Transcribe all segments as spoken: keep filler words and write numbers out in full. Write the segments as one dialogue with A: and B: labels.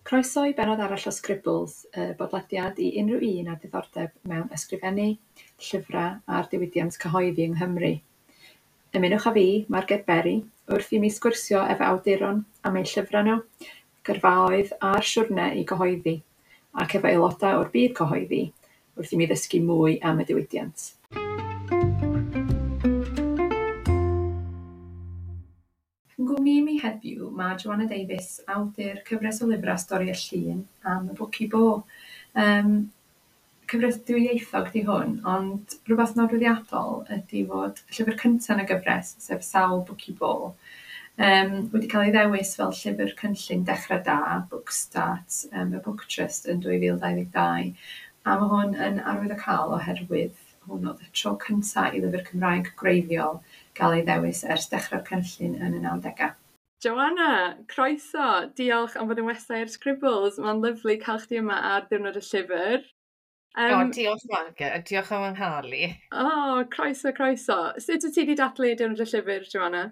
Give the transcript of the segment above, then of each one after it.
A: Croeso i bennod arall o Scribbles, y bodlediad i unrhyw un â diddordeb mewn ysgrifennu, llyfrau a'r diwydiant cyhoeddi yng Nghymru. Ymunwch â fi, Marget Berry, wrth i mi sgwrsio efo awduron am eu llyfrau nhw, gyrfaoedd a'r siwrne i gyhoeddi, ac efo aelodau o'r byd cyhoeddi, wrth i mi ddysgu mwy am y diwydiant. Yn gwmni mi heddiw, mae Joanna Davies, awdur cyfres o lyfrau stori y llun am y Bwci Bo. Um, cyfres dwyieithog di hwn, ond rhywbeth nodweddiadol ydy fod y llyfr cyntaf yn y gyfres, sef Sawl Bwci Bo, um, wedi cael ei ddewis fel llyfr cynllun dechrau da, Bookstart, um, y Book Trust yn dwy fil dau ddeg dau. A mae hwn yn arwydd o cael oherwydd hwn oedd y tro cyntaf i lyfr Cymraeg gwreiddiol gael ei ddewis ers dechrau'r cynllun yn y nawdegau. Joanna, croeso, diolch am fod yn wesau i'r Scribbles. Mae'n lyflu cael chdi yma ar diwrnod y llyfr.
B: Um, o, diolch Margaret, diolch am ynhalu.
A: O, oh, croeso, croeso. Sut wyt ti wedi dathlu diwrnod y llyfr, Joanna?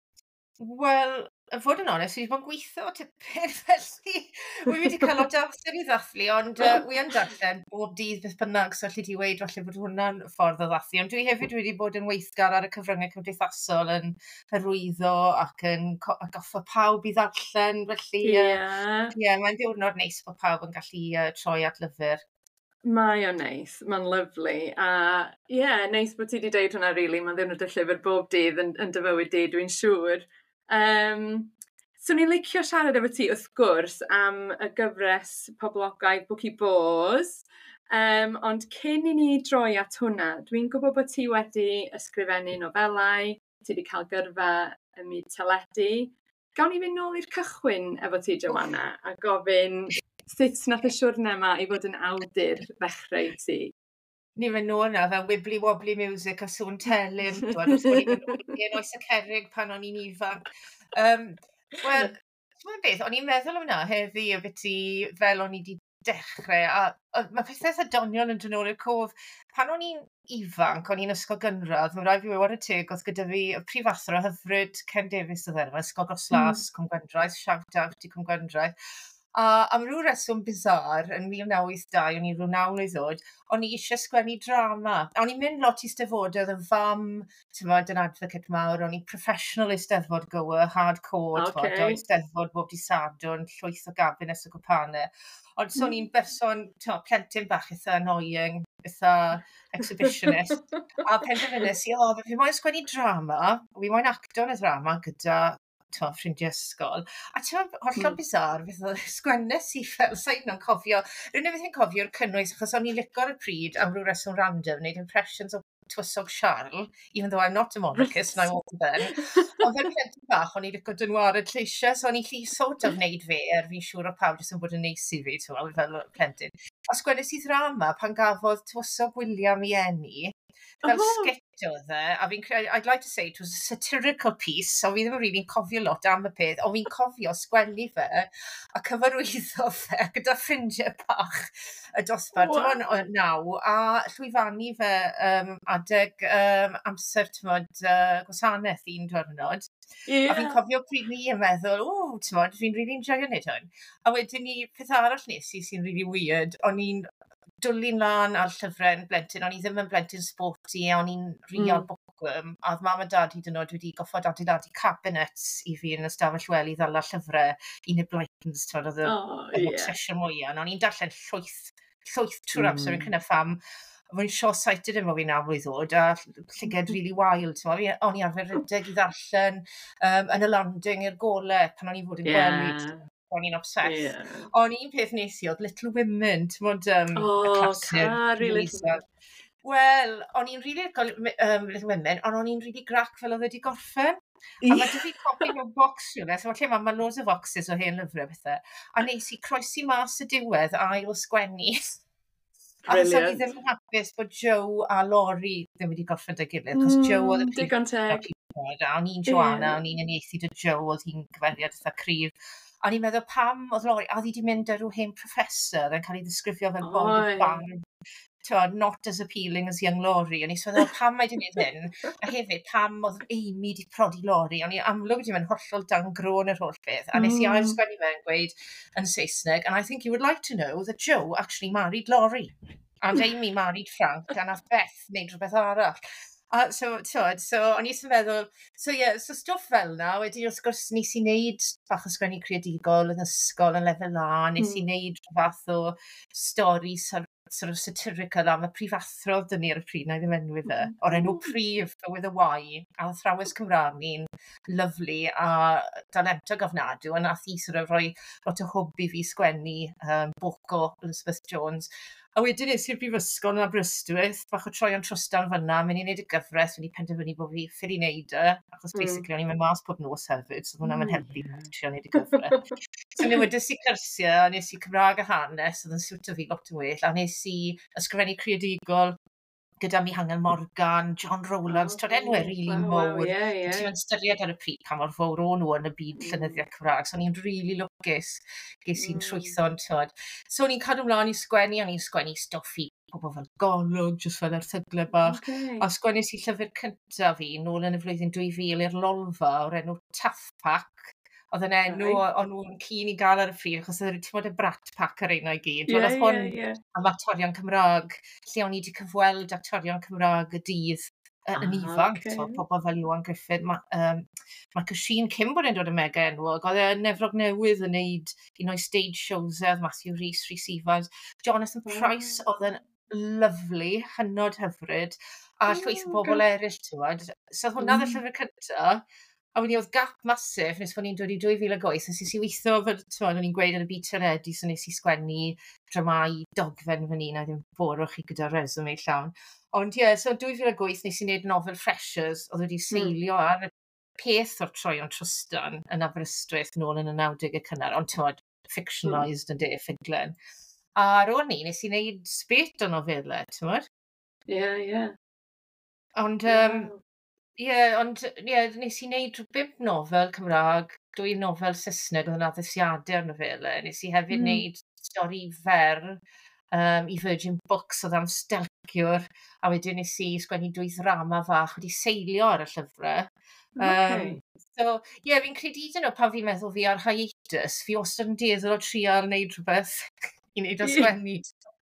B: Wel, yn fod yn onest, fi wedi bod yn gweithio tipyn felly. Wi wedi cael o dafsyn i ddathlu, ond uh, wi yn darllen bob dydd beth bynnag, so allu ti weid falle bod hwnna'n ffordd o ddathlu. Ond dwi hefyd wedi bod yn weithgar ar y cyfryngau cymdeithasol yn hyrwyddo ac yn goffa pawb i ddarllen. Felly, ie, yeah. uh, yeah, mae'n diwrnod neis bod pawb yn gallu uh, troi at lyfr.
A: Mae o'n neis, mae'n lyflu. A ie, yeah, neis bod ti wedi deud hwnna, really. Mae'n ddiwrnod y llyfr bob dydd yn, yn dyfywyd di, dwi'n siŵr. Um, so ni'n licio siarad efo ti wrth gwrs am y gyfres poblogaidd Bwci Bo's, um, ond cyn i ni droi at hwnna, dwi'n gwybod bod ti wedi ysgrifennu nofelau, ti wedi cael gyrfa ym myd teledu. Gawn ni fynd nôl i'r cychwyn efo ti, Joanna, a gofyn sut nath y siwrne yma i fod yn awdur ddechrau ti?
B: Ni fe nôl na, fel wibbly-wobbly music a sŵn telyn, dwi'n gwybod oes y cerrig pan o'n i'n ifanc. Um, Wel, dwi'n beth, o'n i'n meddwl am hwnna heddi o beth i fel o'n i wedi dechrau, a, a mae pethau eitha doniol yn dod nôl i'r cof. Pan o'n i'n ifanc, o'n i'n ysgol gynradd, mae'n rhaid fi wewod y teg, oedd gyda fi y prifathro hyfryd Ken Davies oedd enw, ysgol Goslas, mm. Cwm Gwendraeth, shout out i Cwm Gwendraeth. A am ryw reswm bizar, yn mil naw wyth dau, o'n i rhyw naw mlwydd oed, o'n i eisiau sgwennu drama. O'n i'n mynd lot i steddfodydd yn fam, ti'n bod, yn advocate mawr, o'n i professional i steddfod gower, hardcore, okay. O'n i steddfod bob di Sadwrn, llwyth o gabines o gwpanau. Ond so o'n i'n berson, plentyn bach eitha annoying, eitha exhibitionist. A penderfynnes i, o, fi moyn sgwennu drama, fi moyn acto yn y drama gyda to, ffrindiau ysgol. A ti'n hollol mm. bizar, beth oedd sgwennes i fel, sa'n nhw'n cofio, rwy'n beth yn cofio'r cynnwys, achos o'n i'n lico'r y pryd am rhyw reswm random, wneud impressions o Twysog Charles, even though I'm not a monarchist, and I won't then. Ond fel plentyn bach, o'n i'n licio dynwared lleisiau, so o'n i'n lli sort of wneud fe, er fi'n siŵr o pawb jyst yn bod yn neis i fi, ti'n fel plentyn. A sgwennes i ddrama pan gafodd Twysog William i enni, fel oh. sketch oedd e, a fi'n credu, I'd like to say it was a satirical piece, so fi ddim yn rili'n cofio lot am y peth, ond fi'n cofio sgwennu fe, a cyfarwyddo fe gyda ffrindiau bach y dosbarth, wow. Dwi'n naw, a llwyfannu fe um, adeg um, amser, tymod, uh, gwasanaeth un diwrnod. Yeah. A fi'n cofio pryd ni yn meddwl, o, tymod, fi'n rili'n enjoy yn hyn. A wedyn ni, peth arall nes i sy'n really weird, o'n i'n dwlu'n lan ar llyfrau'n blentyn, o'n i ddim yn blentyn sporty, o'n i'n real mm. bookworm, a oedd mam a dad hyd yn oed wedi goffod adeiladu cabinets i fi yn ystafell wely ddala llyfrau un y blaens, oedd y oh, yeah. obsession mwyaf, o'n i'n darllen llwyth, llwyth trwy'r mm. amser yn cynna ffam, Fy'n short-sighted yn fo fi naw mlwydd oed, a llyged really wild. O'n i arfer rydeg i ddarllen um, yn y landing i'r golau pan o'n i fod yn yeah. gweld. O'n i'n obsessed. Yeah. O'n i'n peth nes i oedd Little Women, ti'n modd um,
A: oh,
B: y clasur.
A: Really
B: Wel, o'n i'n rili um, Little Women, ond o'n i'n rili grac fel oedd wedi gorffen. A mae dy fi copi mewn bocs rhywle, so lle mae loads o boxes o hen lyfrau bethau. A nes i croesi mas y diwedd a ail sgwennu. A os o'n i ddim yn hapus bod Joe a Laurie ddim wedi gorffen dy gilydd, cos mm, Joe oedd y
A: digon teg.
B: A o'n i'n Joanna, o'n i'n unieithu dy Joe, oedd hi'n gyferiad eitha cryf. A ni'n meddwl pam oedd Laurie, a oedd hi wedi mynd ar rhyw hen professor, yn cael ei ddisgrifio fel bod y barn t'mod, not as appealing as young Laurie. O'n i sôn, pam mae di wneud hyn? A hefyd, pam oedd Amy di prodi Laurie? O'n i amlwg wedi mynd hollol dan gron yr holl beth. A nes i ail
A: Mm.
B: sgwennu fe'n gweud yn Saesneg, and I think you would like to know that Joe actually married Laurie. And Amy married Frank, a nath Beth wneud rhywbeth arall. A so, t'mod, so o'n i jyst yn meddwl, so ie, yeah, so stwff fel na, wedi wrth gwrs nes i wneud bach o sgwennu creadigol yn ysgol yn lefel A, nes i
A: Mm.
B: wneud rhywbeth o stori sor- sort of satirical am y prifathro dyn ni ar y pryd, na i ddim enwi fe, o'r enw Prif, with a Y, a athrawes Cymraeg ni'n lyflu a dalentog ofnadw, a nath i sort of rhoi lot o hwb i fi sgwennu um, boc o Elizabeth Jones. A wedyn nes i'r brifysgol yn Aberystwyth, bach o troi o'n trwstan fyna, mynd i wneud y gyfres, mynd i penderfynu bod fi ffili wneud e, achos
A: Mm.
B: basically o'n i'n mynd mas pob nos hefyd, so hwnna'n
A: Mm,
B: helpu
A: ie.
B: trio wneud y gyfres. So newidais i cyrsiau, a nes i Cymraeg a hanes, oedd yn siwto fi lot yn well, a nes i ysgrifennu creadigol gyda Mihangel Morgan, John Rowlands, t'od enwau rili
A: Wow, wow,
B: mowr.
A: ie,
B: Ti'n
A: ie.
B: yn styried ar y pryd pan mor fawr o nhw yn y byd
A: Mm.
B: llenyddiaeth Cymraeg. So o'n i'n rili lwcus ges i'n
A: Mm.
B: trwytho'n, t'od. So o'n i'n cadw mlaen i sgwennu, o'n i'n sgwennu stwff i pobl fel golwg, jyst fel erthygle bach.
A: Okay.
B: A sgwennes i llyfr cyntaf fi nôl yn y flwyddyn dwy fil i'r Lolfa o'r enw Tough Pack. Oedd yn enw
A: Right.
B: o'n nhw'n keen i gael ar y pryd, achos oedd ti'n bod y Brat Pack ar ein o'i gyd.
A: Ie,
B: Wel, oedd
A: ie,
B: hwn
A: ie.
B: am actorion Cymraeg, lle o'n i wedi cyfweld actorion Cymraeg y dydd uh, yn
A: Ah,
B: ifanc,
A: okay.
B: so, pobl fel Iwan Griffith, ma, um, mae Cysin Cym bod e'n dod yn mega enwog, oedd e'n Nefrog Newydd yn neud un o'i stage shows e, Matthew Rhys, Rhys Evans, Jonathan Price,
A: Wow.
B: oedd yn lyflu, hynod hyfryd, a llwyth o
A: Oh,
B: bobl
A: gosh.
B: eraill, ti'n so hwnna oedd y
A: Mm.
B: llyfr cyntaf. A wedyn oedd gap masif, nes bod ni'n dod i dwy fil ag wyth, nes i weithio, fel t'mod, o'n i'n gweud yn y byd teledu, so nes i sgwennu dramau dogfen fan un, a ddim borwch chi gyda resume llawn. Ond ie, yeah, so dwy fil ag wyth nes i wneud nofel Freshers, oedd wedi
A: Mm.
B: seilio ar y peth o'r troion trwstan yn Aberystwyth nôl yn y nawdegau cynnar, ond t'mod,
A: Mm.
B: fictionalised yn de, ffuglen. A ar ôl ni, nes i wneud sbet o nofelau, t'mod?
A: Ie, ie.
B: Ond, um,
A: Wow.
B: Ie, yeah, ond ie, yeah, nes i wneud rhyw bump nofel Cymraeg, dwy nofel Saesneg oedd yn addesiadau ar nofelau. Nes i hefyd
A: Mm.
B: wneud stori fer um, i Virgin Books oedd am stelciwr, a wedyn nes i sgwennu dwy ddrama fach wedi seilio ar y llyfrau. Um,
A: Okay.
B: so, ie, yeah, fi'n credu dyn nhw pan fi'n meddwl fi ar hiatus, fi wastad yn dueddol o trial wneud rhywbeth i wneud o
A: Ie.
B: sgwennu.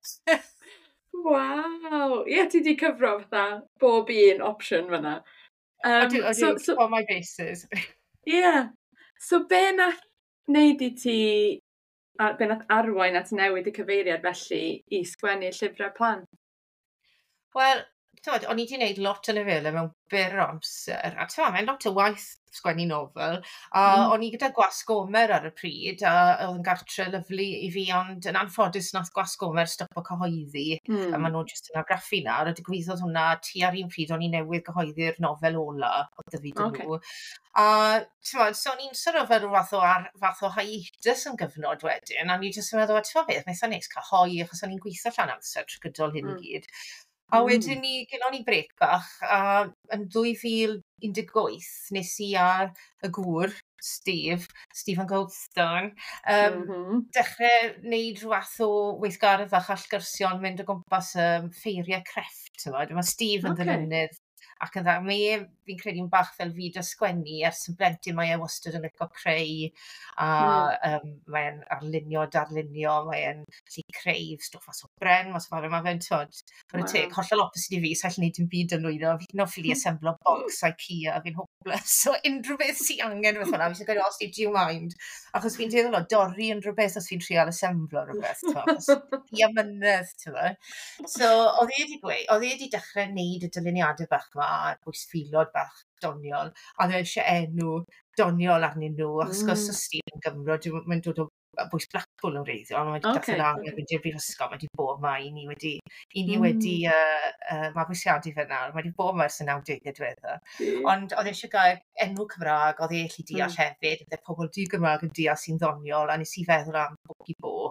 A: Wow. Ie, ti di cyfro fatha bob un opsiwn fyna.
B: I do,
A: Um,
B: I
A: so,
B: do,
A: so,
B: on my bases.
A: ie. So, be nath wneud i ti, a be nath arwain at newid y cyfeiriad felly i sgwennu llyfrau plant?
B: Wel, t'mod, o'n i 'di wneud lot o nofelau mewn byr o amser, a t'mod, mae'n lot o waith sgwennu nofel, a
A: Mm.
B: o'n i gyda Gwas Gomer ar y pryd, a oedd yn gartre lyflu i fi, ond yn anffodus nath Gwas Gomer stopo cyhoeddi, a
A: Mm.
B: maen nhw jyst yn argraffu nawr, a digwyddodd hwnna tu ar un pryd o'n i newydd gyhoeddi'r nofel ola oedd 'da fi 'da
A: Okay.
B: nhw. A t'mod, so o'n i'n sort of fel ryw fath o ar, fath o hiatus yn gyfnod wedyn, a o'n i jyst yn meddwl, t'mod beth, mae'n eitha neis cael hoi, achos o'n i'n gweithio llawn amser trwy gydol hyn i
A: Mm.
B: gyd. A
A: Mm.
B: wedyn ni, gynnon ni brec bach, a yn dwy fil un deg wyth nes i ar y gŵr, Steve, Stephen Goldstone, um,
A: Mhm.
B: dechrau wneud rhyw fath o weithgaredd fach allgyrsion, mynd o gwmpas um, ffeiriau crefft, t'mod. Mae Steve yn
A: Okay.
B: ddilynydd ac yn dda. Mae e, fi'n credu'n bach fel fi dy sgwennu, ers yn blentyn mae e wastad yn licio creu, a
A: Mm.
B: um, mae'n arlunio, darlunio, mae'n lli creu stwff as o bren, mas fawr yma fe'n tod. Fod y teg,
A: Wow.
B: hollol opposite i fi, sa'n neud dim byd yn lwyno. Fi'n offili assemblo box IKEA, fi'n hopeless. So unrhyw beth sy'n angen beth hwnna, fi'n gweud, os do you mind? Achos fi'n deddol o dorri unrhyw beth os fi'n trial assemblo rhywbeth, t'mo, achos i amynedd, t'mo. So, oedd e wedi gweud, oedd e wedi dechrau wneud y dyluniadau bach yma, a'r bwysfilod bach doniol, a oedd e eisiau enw doniol arnyn nhw, achos gwrs
A: Mm.
B: o Steve yn Gymro, dyw- mae'n dod o bwys Blackpool yn wreiddiol, ond mae wedi
A: Okay.
B: dathlu angen mynd i'r brifysgol, mae wedi bod yma, i ni wedi, i ni
A: Mm.
B: wedi uh, uh, mabwysiadu fe nawr, mae wedi bod yma ers y nawdegau diwetha.
A: Ie.
B: Ond oedd e eisiau gael enw Cymraeg, oedd e allu deall
A: Mm.
B: hefyd, oedd e pobl di Gymraeg yn deall sy'n ddoniol, a nes i feddwl am Bwci Bo.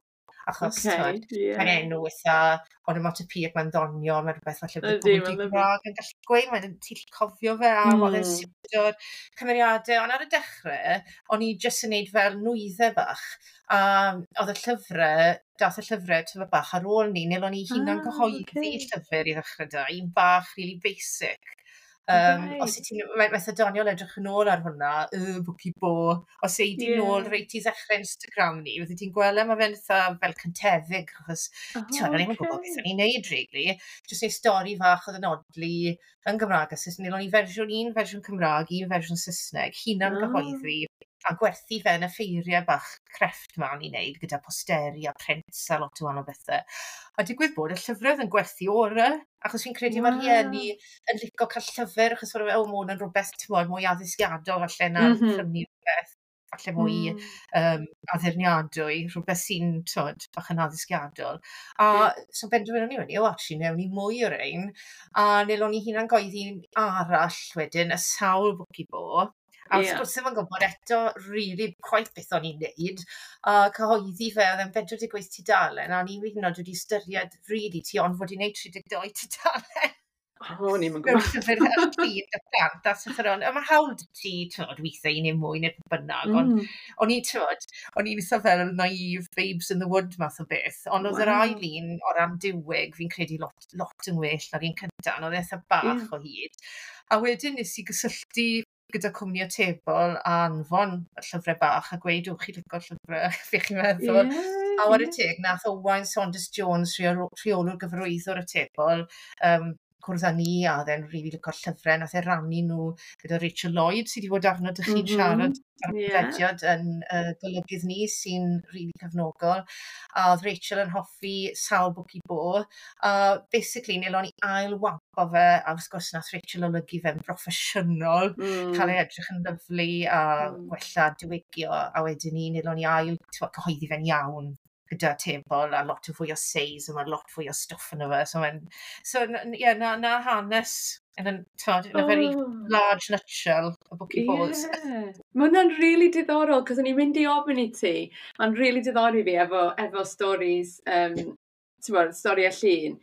B: achos,
C: Ocê,
B: t'mod,
C: ie.
B: mae'n enw eitha onomatopoeic, mae'n ddoniol, mae'n rhywbeth falle bydd
C: Ydi,
B: pobl
C: mae'n lyfli.
B: di-Gymraeg yn gallu gweud, mae'n ti'n gallu cofio fe am, oedd e'n
C: Mm.
B: siwto'r cymeriadau, ond ar y dechrau, o'n i jyst yn neud fel nwyddau bach, a oedd y llyfrau, dath y llyfrau tyfa bach ar ôl ni, neu o'n i hunan
C: Ah,
B: gyhoeddi
C: ocê.
B: llyfr i ddechrau da, un bach really basic. Um, os
C: Right.
B: ti'n, mae'n methu doniol edrych yn ôl ar hwnna, y bwci bo, os ei di
C: Ie.
B: nôl reit i ddechrau Instagram ni, fyddi ti'n gweld e, mae fe'n eitha fel cyntefig, achos
C: Oh,
B: ti'n o'n i'n gwybod beth
C: ocê.
B: o'n i'n neud, really. Jyst ei stori fach oedd yn odli yn Gymraeg a Saesneg, o'n i fersiwn un, fersiwn Cymraeg, un fersiwn Saesneg, hunan
C: Ah.
B: gyhoeddi, a gwerthu fe yn y ffeiriau bach crefft ma'n i wneud, gyda posteri a prints a lot o wahanol bethau. A digwydd bod y llyfrau yn gwerthu orau, achos fi'n credu
C: Wow.
B: mae'r rhieni yn licio cael llyfr, achos fod o mwyn yn rhywbeth, ti'n bod, mwy addysgiadol, falle na'r
C: Mhm.
B: prynu rhywbeth, falle mwy
C: Mm.
B: um, addurniadwy, rhywbeth sy'n, t'mod, bach yn addysgiadol. A
C: Ie.
B: so benderfynon ni wedi, o, actually, newn ni mwy o'r ein, a neu o'n i hunan goeddi arall wedyn, y sawl bwci bo, a wrth
C: Ie.
B: gwrs ddim yn gwybod eto really quite beth o'n i'n neud, a cyhoeddi fe, oedd e'n bedwar deg wyth tudalen, a ni hyd yn oed wedi ystyried really ti ond fod i'n neud tri deg dau tudalen.
C: O, o'n i'm yn
B: Mewn
C: gwybod.
B: llyfr ar pryd y plant, a sy'n ffyron, a mae hawl 'da ti, t'mod, weithio i neu mwy neu beth bynnag, ond
C: Mm.
B: o'n i, t'mod, o'n i'n eitha fel naive babes in the wood math o beth, ond oedd yr
C: Wow.
B: ail un o ran diweg, fi'n credu lot, lot yn well na'r un cynta, ond oedd e eitha bach
C: Ie.
B: o hyd. A wedyn nes i gysylltu gyda cwmni atebol a anfon y llyfrau bach a gweud, wch chi licio'r llyfrau, fe chi'n meddwl.
C: Ie,
B: A war y
C: ie.
B: teg, nath Owain Saunders Jones, rheol- rheolwr gyfarwyddwr atebol, um, cwrdd â ni, a oedd e'n rili licio'r llyfrau, nath e rannu nhw gyda Rachel Lloyd, sydd wedi bod arno dych chi'n
C: Mhm.
B: siarad ar y
C: Ie.
B: podlediad yn uh, golygydd ni, sy'n rili cefnogol. A oedd Rachel yn hoffi sawl bwci bo. A basically, neu o'n i ail wampo fe, a wrth gwrs nath Rachel olygu fe'n broffesiynol, cael
C: Mm.
B: ei edrych yn lyflu a
C: Mm.
B: gwella diwygio, a wedyn ni, neu o'n i ail t'mod, cyhoeddi fe'n iawn gyda atebol a lot o fwy o seis a mae lot fwy o stwff yn fe. So, mae'n, so n- ie, na, na hanes yn, yn, t'mod, in a very
C: Oh.
B: large nutshell o bwci bos.
C: Ie. Mae hwnna'n rili diddorol, cos o'n i'n mynd i ofyn i ti, mae'n rili diddorol i fi efo, efo stories, um, ti'n bod, stori a llun.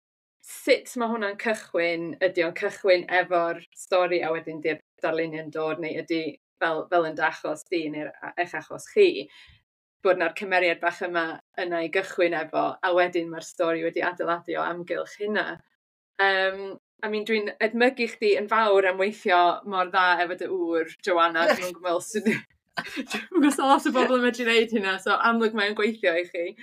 C: Sut mae hwnna'n cychwyn? Ydy o'n cychwyn efo'r stori a wedyn di'r darluniau'n dod, neu ydy fel, fel yn achos di neu'r eich achos chi, bod na'r cymeriad bach yma yna i gychwyn efo, a wedyn mae'r stori wedi adeiladu o amgylch hynna. Um, I mean, dwi'n edmygu chdi yn fawr am weithio mor dda efo dy ŵr, Joanna, dwi'n gwybod sydd... Dwi'n gwybod lot o bobl yn medru gwneud hynna, so amlwg mae'n gweithio i chi.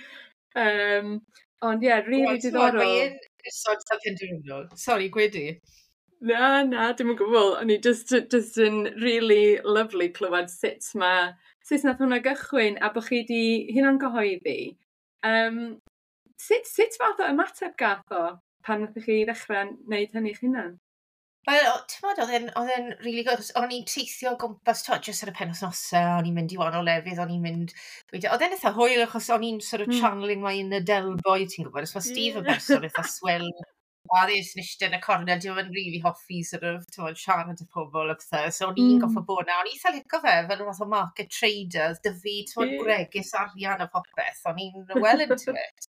C: Um, ond ie, yeah, rili
B: Wel, t'mod,
C: diddorol.
B: Mae un isod sa penderfynol. Sori, gwedi.
C: Na, na, dim yn gwybod. O'n i just, just yn really lovely clywed sut mae, sut nath hwnna gychwyn a bod chi di hynna'n gyhoeddi. Um, sut, sut fath o ymateb gath o pan nath chi ddechrau wneud hynny eich hunan?
B: Wel, o- t'mod, oedd e'n, oedd e'n rili good. O'n i'n teithio o gwmpas, t'mod, jyst ar y penwythnosau, o'n i'n mynd i wahanol lefydd, o'n i'n mynd... Wedi- Oedd e'n eitha hwyl, achos o'n i'n sort of
C: Mm.
B: channeling my inner Delboy, ti'n gwybod, os mae Steve yn berson eitha swell, addys yn eistedd yn y cornel, dwi'n yn rili hoffi sort of, t'mod, siarad y pobl a pethau, so o'n i'n
C: Mm.
B: goffa bod na, o'n i'n eitha licio fe, fel rhywbeth o market trader, dy fi, t'mod,
C: Ie.
B: bregus arian a popeth, o'n i'n well into it.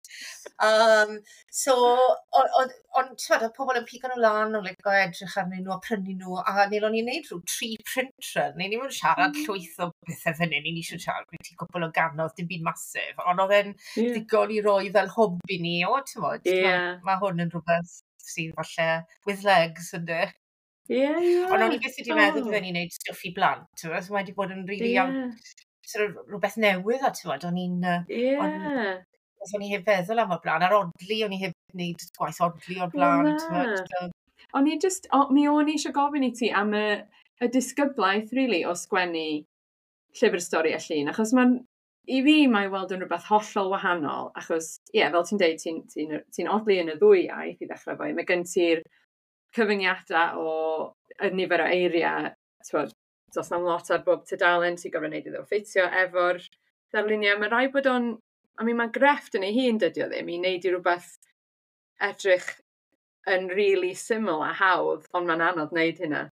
B: Um, so, ond, t'mod, oedd pobl yn pigo nhw lan, o'n licio edrych arnyn nhw a prynu nhw, a neu o'n i'n neud rhyw tri print run, neu ni'n mynd siarad
C: Mm.
B: llwyth o bethau fyny, ni'n eisiau siarad gwneud cwbl o ganodd, dim byd masif, ond oedd e'n
C: Ie.
B: ddigon i roi fel hobby ni, o, t'mod,
C: Ie.
B: ma' ma' hwn yn rhywbeth sydd falle with legs, ynddi.
C: Ie, ie.
B: Ond o'n i beth wedi meddwl
C: O.
B: bydden ni'n neud stwff i blant, t'mod, so mae wedi bod yn rili
C: Ie.
B: am sort of rhywbeth newydd, a t'mod, o'n i'n, yy,
C: Ie.
B: ond os o'n i heb feddwl am o'r blaen, ar odli, o'n i heb wneud gwaith odli o'r
C: Wel
B: blaen,
C: na.
B: t'mod, so,
C: O'n i just, o, mi o'n i eisiau gofyn i ti am y, y disgyblaeth, really, o sgwennu llyfr stori a llun, achos mae'n, i fi mae weld yn rhywbeth hollol wahanol, achos, ie, yeah, fel ti'n deud, ti'n ti, ti odli yn y ddwy iaith i ddechrau fo, mae gen ti'r cyfyngiadau o y nifer o eiriau, t'mod, dos na'n lot ar bob tudalen, ti'n gofyn wneud iddo ffitio efo'r darluniau. Mae rai bod o'n, I mean, mae grefft yn ei hun dydi o ddim i wneud i rhywbeth edrych yn really syml a hawdd, ond mae'n anodd wneud hynna.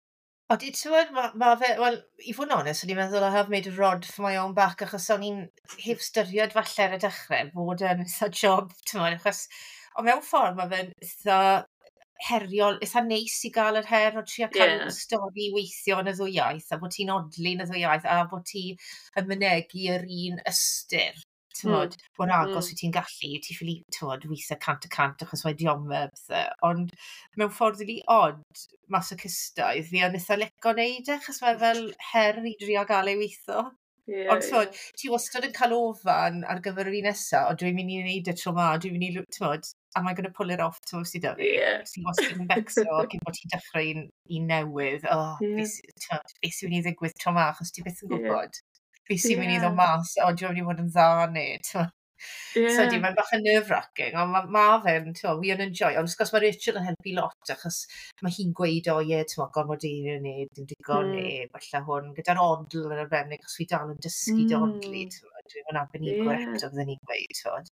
B: O, di t'wod, ma' ma' fe, wel, i fod yn onest, o'n i'n meddwl I have made a rod for my own back, achos o'n i'n heb styried falle ar y dechrau fod yn eitha job, t'mod, achos o mewn ffordd ma' fe'n eitha heriol, eitha neis i gael yr her o trio cael
C: Ie.
B: stori weithio yn y ddwy iaith, a bod ti'n odli yn y ddwy iaith, a bod ti yn mynegu yr un ystyr,
C: Mm.
B: t'mod, mor agos
C: Mm.
B: wyt ti'n gallu, ti ffili, t'mod, weithio cant y cant achos mae idiomau a pethe, ond mewn ffordd rili odd, masocistaidd, fi yn eitha lico neud e, achos mae fel her i drio gael ei weithio.
C: Ie,
B: Ond t'mod,
C: ie.
B: ti wastad yn cael ofan ar gyfer yr un nesa, o dwi'n mynd i wneud y tro ma, dwi'n mynd i, lw- t'mod, am I going to pull it off, t'mod sydd â fi?
C: Ie.
B: Ti wastad yn becso cyn bod ti'n dechrau un, un newydd, o, oh,
C: Ie.
B: beth sy- t'mod, beth sy'n mynd i ddigwydd tro ma, achos ti byth yn
C: Ie.
B: gwybod. Beth sy'n mynd i ddod
C: Ie.
B: mas, o, dwi'n mynd i fod yn dda neu, t'mod. So di,
C: Ie.
B: mae'n bach yn nerve-wracking, ond mae ma fe'n, t'mod, wi yn enjoy, ond wrth gwrs mae Rachel yn helpu lot, achos mae hi'n gweud, o ie, t'mod, gormod eirio ni, dim digon
C: Mm.
B: ni, falle hwn, gyda'r odl yn arbennig, achos fi dal yn dysgu dy odli,
C: Mm.
B: t'mod, dwi'n arbenigwr
C: Ie.
B: eto, fydden ni'n gweud, t'mod.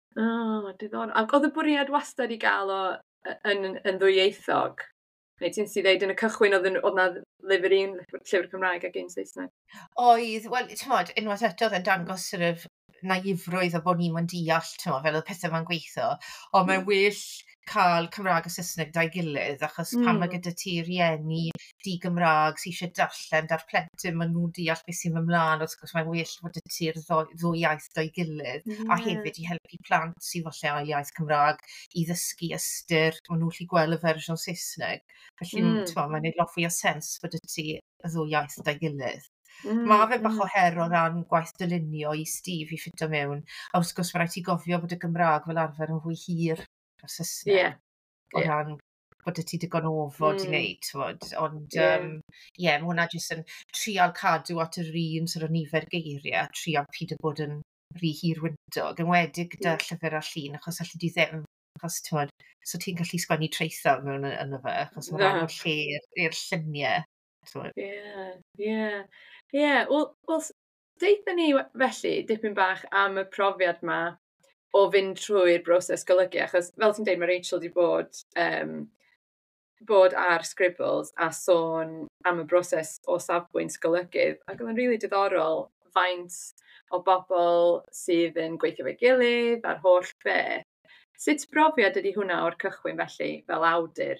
C: O, diddorol. Ac oedd y bwriad wastad i gael o y- yn, yn ddwyieithog? Neu ti'n si ddeud yn y cychwyn oedd yn- oedd na lyfr un, llyfr Cymraeg ac un Saesneg?
B: Oedd, wel, t'mod, unwaith eto oedd e'n dangos sort of naifrwydd o bod ni'n yn deall, t'mod, fel oedd pethau ma'n gweithio, ond mae'n well cael Cymraeg a Saesneg da'i gilydd, achos pan mae
C: Mm.
B: gyda ti rieni di-Gymraeg sy'n eisiau darllen dar plentyn, maen nhw'n deall beth sy'n mynd mlaen, wrth gwrs mae'n well fod y ti'r ddwy iaith da'i gilydd, a
C: Ie.
B: hefyd i helpu plant sy'n falle ail iaith Cymraeg i ddysgu ystyr, maen nhw'n gallu gweld y fersiwn Saesneg. Felly,
C: Mm.
B: t'mod, mae'n neud lot fwy o sens bod y ti y ddwy iaith da'i gilydd.
C: Mm.
B: Mae fe bach o
C: Mm.
B: her o ran gwaith dylunio i Steve i ffito mewn. A wrth gwrs, mae rhaid ti gofio bod y Gymraeg fel arfer yn fwy hir o'r
C: Ie.
B: Saesneg. O
C: Ie.
B: ran bod y ti digon o ofod i
C: Mm.
B: wneud, t'mod. Ond,
C: Ie.
B: um, ie, mae hwnna jyst yn trial cadw at yr un sy'n o nifer geiriau, trial pyd o bod yn rhy hirwyntog, yn wedig gyda
C: Ie.
B: llyfr a llun, achos allu di ddim, achos, t'mod, so ti'n gallu sgwennu treithaf mewn y- yno fe, achos mae'n rhan
C: Na.
B: o'r lle i'r lluniau, t'mod.
C: Ie. Ie. Ie. Wel, wel, s- deitha ni we- felly dipyn bach am y profiad yma o fynd trwy'r broses golygu, achos fel ti'n deud, mae Rachel wedi bod, um, bod ar Scribbles a sôn am y broses o safbwynt golygydd, ac oedd yn rili diddorol faint o bobl sydd yn gweithio fe'i gilydd a'r holl beth. Sut brofiad ydy hwnna o'r cychwyn felly, fel awdur?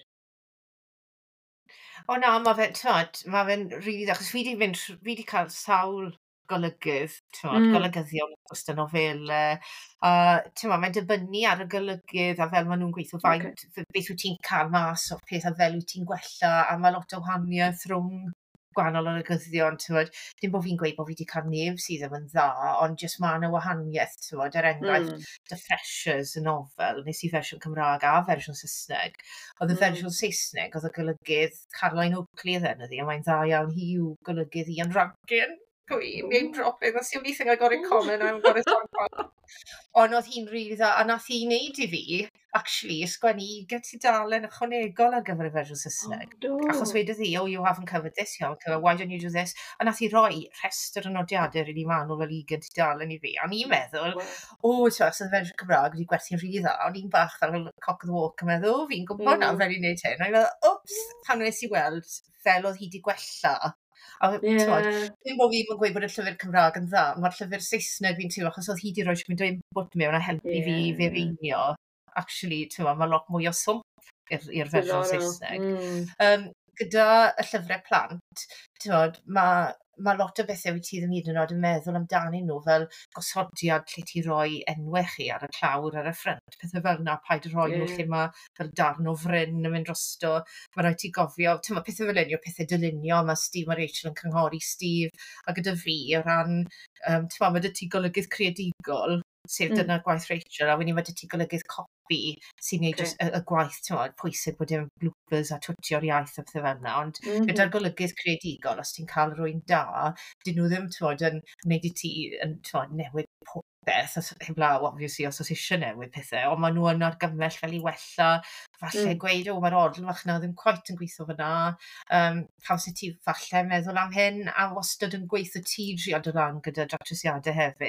B: O na, mae fe, t'mod, mae fe'n rili dda, achos fi 'di mynd, tr- fi 'di cael sawl golygydd, t'mod,
C: Mm.
B: golygyddion wrth y nofelau, a t'mod, mae'n dibynnu ar y golygydd a fel maen nhw'n gweithio,
C: Ocê.
B: faint, f- beth wyt ti'n cael mas o'r peth a fel wyt ti'n gwella, a mae lot o wahaniaeth rhwng gwahanol olygyddion, t'mod, dim bod fi'n gweud bod fi wedi cael neb sydd ddim yn dda, ond jyst mae yna wahaniaeth, t'mod, er enghraifft,
C: Mm.
B: The Freshers y nofel, nes i fersiwn Cymraeg a fersiwn Saesneg. Oedd y
C: Mm.
B: fersiwn Saesneg, oedd y golygydd Caroline Oakley oedd enw ddi, a mae'n dda iawn hi yw golygydd Ian Rankin. Queen, name dropping, that's the only thing I got in common, I haven't got it on common. Ond oedd hi'n rili dda, a nath hi wneud i fi, actually, ysgwennu ugain tudalen ychwanegol ar gyfer y fersiwn Saesneg. Achos
C: Do.
B: wedodd hi, oh, you haven't covered this, you haven't covered, why don't you do this? A nath hi roi rhestr o nodiadau rili manwl fel ugain tudalen i fi. A ni'n meddwl,
C: Wow.
B: o, ti'n fath, y fersiwn Cymraeg wedi gwerthu'n rili dda, ond ni'n bach fel cock of the walk yn meddwl, o, fi'n gwybod na
C: Mm.
B: fel i wneud hyn. A i'n meddwl, oops, pan wnes i weld fel oedd hi wedi gwella. A t'mod,
C: Ie.
B: dim bod fi'n gweud bod y llyfr Cymraeg yn dda, mae'r llyfr Saesneg fi'n teimlo, achos oedd hi wedi rhoi mynd o input mewn a helpu fi
C: Ie.
B: feireinio. Actually, t'mod, mae lot mwy o swmp i'r i'r fersiwn
C: Diddorol.
B: Saesneg.
C: Mm.
B: Um, gyda y llyfrau plant, t'mod, mae ma lot o bethau wyt ti ddim hyd yn oed yn meddwl amdanyn nhw, fel gosodiad lle ti roi enwau chi ar y clawr ar y ffrynt, pethau fel yna, paid roi nhw
C: Ie.
B: lle mae fel darn o fryn yn mynd drosto, mae rhaid ti gofio, t'mod, pethau fel hyn yw pethau dylunio, mae Steve a Rachel yn cynghori Steve, a gyda fi o ran, um, t'mod, mae dy ti golygydd creadigol, sef
C: Mm.
B: dyna gwaith Rachel, a wedyn mae dy ti golygydd copi sy'n neud
C: Ocê.
B: jyst y, y gwaith, t'mod, pwysig bod dim bloopers a twtio'r iaith a pethau fel yna, ond
C: Mhm.
B: gyda'r golygydd creadigol, os ti'n cael rwy'n da, dyn nhw ddim, t'mod, yn gwneud i ti yn, t'mod, newid popeth, os, heblaw, obviously, os oes eisiau newid pethau, ond maen nhw yn argymell fel i wella, falle
C: Mm.
B: gweud, o, mae'r odl fach na ddim cweit yn gweithio fyna, um, pam sy'n ti falle meddwl am hyn, a wastad yn gweithio ti drio dod lan gyda datrysiadau hefyd.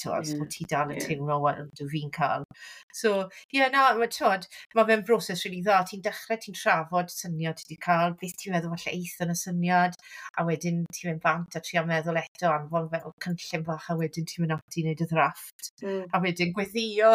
B: t'wod,
C: Ie,
B: bod ti dal yn
C: ie.
B: teimlo, wel, dwi fi'n cael. So, ie, na, ma' t'wod, ma' fe'n broses rili dda. Ti'n dechrau, ti'n trafod syniad ti 'di cael, beth ti'n meddwl falle eith yn y syniad, a wedyn ti'n mynd bant a trio meddwl eto anfon fel cynllun bach, a wedyn ti'n mynd ati i wneud y ddrafft.
C: Mm.
B: A wedyn gweddio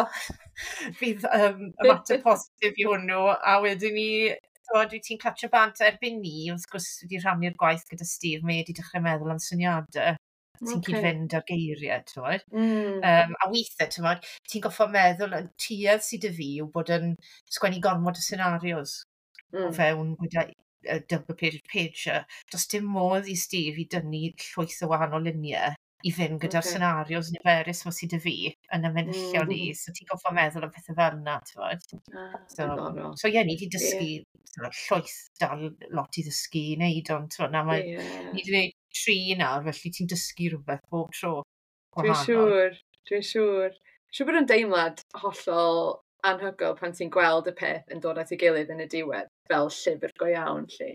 B: fydd um, ymateb positif i hwnnw, a wedyn ni, t'wod, wyt ti'n catcho bant erbyn ni, wrth gwrs wedi rhannu'r gwaith gyda Steve, mae e 'di dechrau meddwl am syniadau sy'n
C: Ocê.
B: cyd-fynd â'r geiriau, t'wod.
C: Mm.
B: Um, a weithiau, t'mod, ti'n goffo meddwl, y tuedd sydd â fi yw bod yn sgwennu gormod o scenarios o
C: Mm.
B: fewn gyda y double page pager. Does dim modd i Steve i dynnu llwyth o wahanol luniau i fynd gyda'r
C: Ocê.
B: scenarios niferus ma sydd â fi yn y menyllion ni.
C: Mm.
B: So ti'n goffo meddwl am pethau fel yna, t'mod.
C: Ah,
B: So,
C: diddorol.
B: so ie, ni wedi
C: Ie.
B: dysgu t'mod, llwyth dal lot i ddysgu i wneud, ond t'mod, na mae,
C: Ie.
B: ni wedi gwneud tri nawr, felly ti'n dysgu rhywbeth bob tro
C: Dwi'n
B: gwahanol.
C: siŵr, dwi'n siŵr. Siŵr bod yn deimlad hollol anhygoel pan ti'n gweld y peth yn dod at ei gilydd yn y diwedd, fel llyfr go iawn, lly.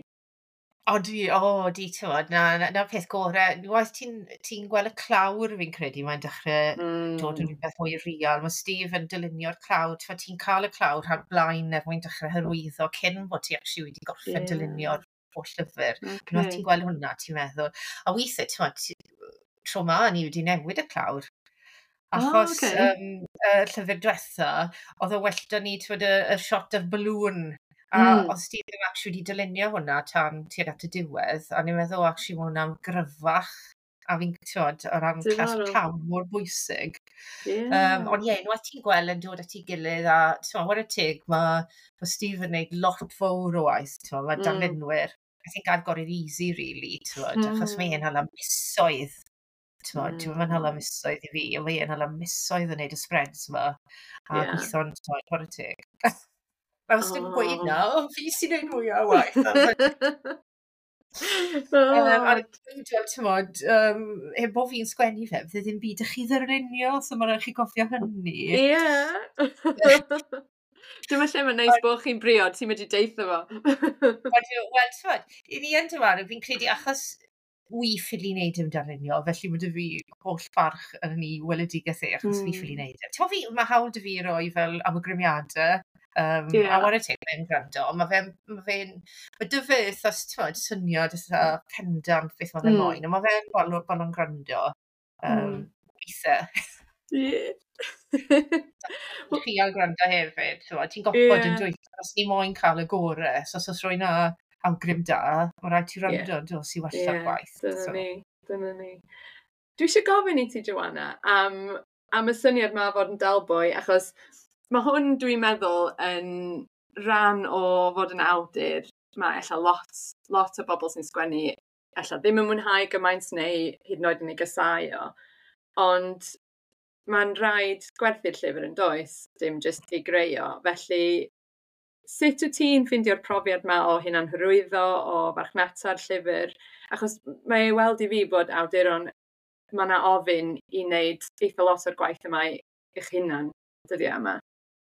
B: O, di, o, di, t'mod, na, na, na peth gorau. Waeth ti'n ti gweld y clawr, fi'n credu, mae'n dechrau dod yn
C: Mm.
B: rhywbeth mwy real. Mae Steve yn dylunio'r clawr, t'mod, ti'n cael y clawr rhan blaen er mwyn dechrau hyrwyddo cyn bod ti actually wedi gorffen
C: Ie.
B: dylunio'r holl llyfr.
C: Ocê.
B: Unwaith ti'n gweld hwnna, ti'n meddwl. A weithiau, t'mod, ti- tro ma ni wedi newid y clawr.
C: O,
B: Achos
C: ocê.
B: um, y llyfr diwetha, oedd o well da ni, t'mod, y, y shot o'r balloon. A
C: Mm.
B: oedd Steve ddim actually wedi dylunio hwnna tan tuag at y diwedd, a ni'n meddwl actually mae hwnna'n gryfach, a fi'n t'mod, o ran clas
C: Diddorol.
B: clawr mor bwysig.
C: Ie.
B: Um, ond ie, unwaith ti'n gweld yn dod at ei gilydd, a t'mod, war y tig, mae ma Steve yn gwneud lot fawr o waith, t'mod, mae
C: Mm.
B: darlunwyr. I think I've got it easy, really, t'mod, achos mae
C: Mm.
B: e'n hala misoedd, t'mod,
C: Mm.
B: ti'n mae'n hala misoedd i fi, a mae e'n hala misoedd yn gwneud y spreads yma, a
C: Ie.
B: gweithio'n, t'mod, war y tig. Mae os dim gweud
C: O.
B: na, o, fi sy'n gwneud mwy o waith. Um, a
C: O.
B: dwi'n t'mod, um, heb bo fi'n sgwennu fe, fydde ddim byd ych chi ddyrunio, so mae'n rhaid chi gofio hynny.
C: Ie. Dyma lle mae'n neis bod chi'n briod, ti'n medru deitho fo.
B: Wel, wel, t'mod, i ni yn dywaru, fi'n credu achos wi ffili wneud ym darlunio, felly mae dy fi holl barch yn ni weledigaeth e, achos fi ffili
C: Mm.
B: wneud e. T'mo fi, mae hawl dy fi roi fel awgrymiadau, um,
C: Ie.
B: a war y teg mae'n gwrando, ond mae fe'n, mae fe'n, mae dy fydd os t'mod, syniad eitha pendant beth mae fe'n
C: Mm.
B: moyn, a mae fe'n bolon, bolon gwrando, um,
C: Mm.
B: weithiau.
C: Ie.
B: I chi al gwrando hefyd, t'mod, ti'n goffod yn
C: Ie.
B: dweud, os ni moyn cael y gorau, so os oes rwy'n a awgrym da, mae rhaid ti
C: Ie.
B: wrando, dos i walla'r
C: Ie,
B: gwaith.
C: dyna
B: So.
C: ni, dyna ni. Dwi eisiau gofyn i ti, Joanna, am, am y syniad ma o fod yn dalbwy, achos mae hwn, dwi'n meddwl, yn rhan o fod yn awdur. Mae ella lot, lot o bobl sy'n sgwennu, ella ddim yn mwynhau gymaint neu hyd yn oed yn ei gysau o. Ond mae'n rhaid gwerthu'r llyfr yn does, dim jyst ei greu o. Felly, sut wyt ti'n ffeindio'r profiad ma o hunan hyrwyddo, o farchnata'r llyfr? Achos mae ei weld i fi bod awduron, mae yna ofyn i wneud eitha lot o'r gwaith yma i eich hunan dyddiau yma.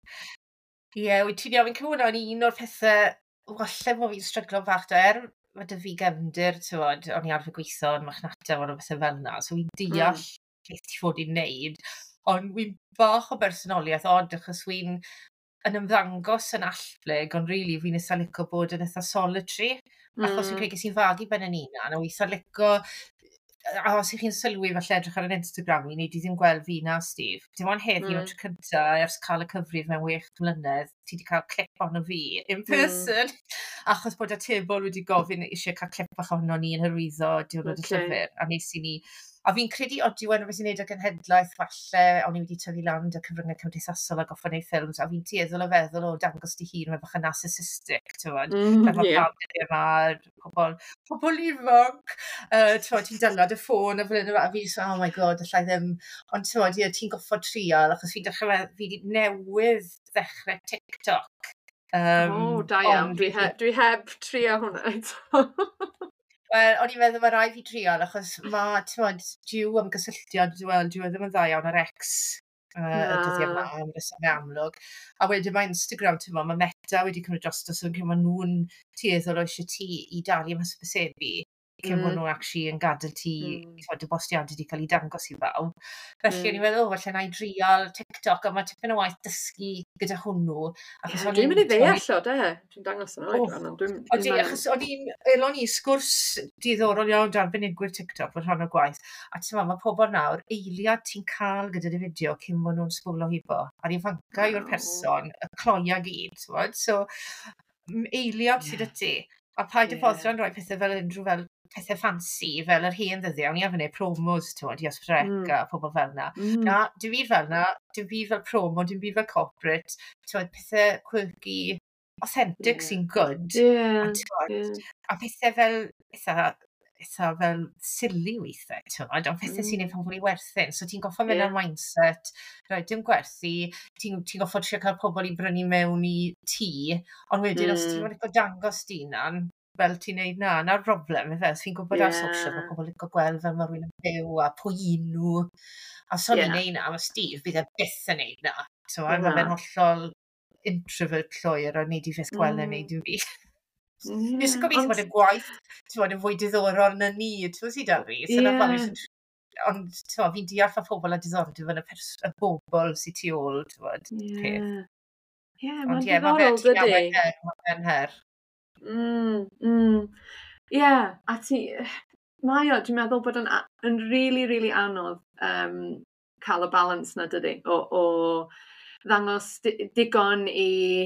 B: Ie, yeah, wyt ti'n iawn, fi'n cymryd o'n un o'r pethau, walle bod fi'n stryglo bach da, er mae dy fi gefndir, t'mod, o'n i arfer gweithio yn machnata o'n bethau fel yna, so fi'n deall
C: Mm.
B: beth ti fod i'n neud, ond fi'n bach o bersonoliaeth od, achos fi'n yn ymddangos yn allblyg, ond rili really, fi'n eitha licio bod yn eitha solitary, achos fi'n
C: Mm.
B: credu ges i'n fagu ben yn unan, a weitha licio, a os ych chi'n sylwi falle edrych ar yn Instagram i, neu di ddim gweld fi na Steve. Dim ond heddi
C: Mm.
B: o'r tro cynta, ers cael y cyfrif mewn wech mlynedd, ti wedi cael clip ono fi in
C: Mm.
B: person, achos bod y tebl wedi gofyn eisiau cael clip bach ohono ni yn hyrwyddo diwrnod y
C: Ocê.
B: llyfr, a nes i ni. A fi'n credu o diwen o beth i'n neud â genhedlaeth falle, o'n i wedi tyfu lan â cyfryngau cymdeithasol a goffa neud ffilms, a fi'n tueddol o feddwl o dangos di hun mewn bach yn narcissistic, t'mod.
C: Mm,
B: Fel mae
C: ie.
B: pawb dyddiau yma, pobl, pobl ifanc, uh, t'mod, ti'n dylad y ffôn a fel yna, a fi jyst, oh my god, allai ddim, ond t'mod, ie, ti'n goffod trial, achos fi'n dechrau, fe- fi wedi newydd ddechrau TikTok. Um,
C: O, da iawn.
B: ond
C: Dwi,
B: fi-
C: he, dwi heb trio hwnna eto.
B: Wel, o'n i'n meddwl mae rai fi trial, achos mae, t'mod, diw am gysylltiad, wel, diw e ddim yn dda iawn ar X uh, y dyddiau yma,
C: Na.
B: am resymau amlwg. A wedyn mae Instagram, t'mod, mae Meta wedi cymryd drosto, so mae nhw'n tueddol o eisiau ti i dalu am hysbysebu. cyn bod
C: Mm.
B: nhw actually yn gadael ti,
C: Mm.
B: t'mod, y bostiadau wedi cael ei dangos i bawb. Felly o'n
C: Mm.
B: i'n meddwl, o, falle na i drial TikTok, a mae tipyn o waith dysgu gyda hwnnw. Achos
C: Ie,
B: o'n
C: dwi'n
B: i'n,
C: mynd i
B: t'mod,
C: ddeall o, de. Dwi'n dangos yno
B: O,
C: oedran, ond dwi'n
B: Odi,
C: ddim
B: achos o'n i'n, elon ni sgwrs diddorol iawn darbenigwyr TikTok fod rhan o gwaith. A ti'n ma, mae pobl nawr, eiliad ti'n cael gyda'r fideo cyn bod nhw'n sbwlo hibo. A'r ifancau yw'r
C: Waw.
B: person, y cloia gyd, ti'n bod? So, m- eiliad sydd y ti. A paid y
C: Ie.
B: boddran rhoi pethau fel unrhyw fel pethau ffansi, fel yr hen ddyddiau. O'n i efo neud promos, ti'n bod, i Osprec
C: Mm.
B: a pobl fel na.
C: Mm.
B: Na, dim byd fel na, dim byd fel promo, dim byd fel corporate. Ti'n bod, pethau quirky, authentic
C: Ie.
B: sy'n good.
C: Ie.
B: A ti'n bod,
C: Ie.
B: a pethau fel, eitha, eitha fel silly weithiau, ti'n bod, ond pethau sy'n
C: Mm.
B: ei pobl i werthu'n. So ti'n goffo mynd
C: Ie.
B: ar mindset, rhaid dim gwerthu, ti'n ti goffo trio cael pobl i brynu mewn i ti, ond wedyn os ti'n
C: Mm.
B: mynd i dangos di na'n, fel ti'n neud na, na'r broblem, efe, fi'n gwybod ar social, mae
C: Ie.
B: pobl yn cael gweld fel mae rhywun yn byw, a pwy un nhw, a os o'n i'n
C: Ie.
B: neud na, mae Steve bydd e byth yn neud na, ti'n bod,
C: Na.
B: mae fe'n hollol introvert llwyr, a neud i fyth gweld e'n
C: Mm.
B: neud dim byd.
C: Ie.
B: Nes yn gobeithio
C: Ond,
B: bod y gwaith, ti'n bod, yn fwy diddorol na ni, ti'n bod sy'n da fi, so na pam
C: ie.
B: eisiau, ond ti'n bod, fi'n deall fa pobl a diddordeb yn y, pers- y bobl sy'n tu ôl, ti'n bod, peth.
C: Ie. Ie,
B: Ond
C: mae'n
B: ie, mae
C: diddorol,
B: fe'n
C: dydi?
B: llawen her, mae fe'n her.
C: Mm, mm. Ie, a ti... Mae o, dwi'n meddwl bod yn, a- yn really, really anodd um, cael y balance na, dydi? O, o ddangos di- digon i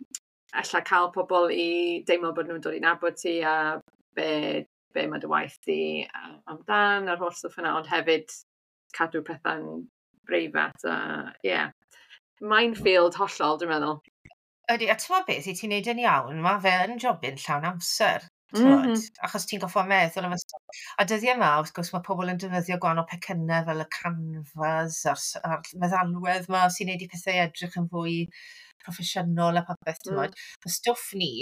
C: alla cael pobl i deimlo bod nhw'n dod i nabod ti a be, be mae dy waith di a- amdan a'r holl stwff yna, ond hefyd cadw pethau'n breifat a ie. Yeah. Minefield hollol, dwi'n meddwl.
B: Ydy, a ti'n meddwl beth, i ti'n neud yn iawn, mae fe yn jobyn llawn amser.
C: Mhm.
B: Tywod, achos ti'n goffo meddwl am y stwff. A dyddiau yma, wrth gwrs, mae pobl yn defnyddio gwahanol pecynnau fel y canfas a'r, s- a'r meddalwedd yma sy'n neud i pethau edrych yn fwy proffesiynol a popeth,
C: Mm.
B: tywod. Y stwff ni,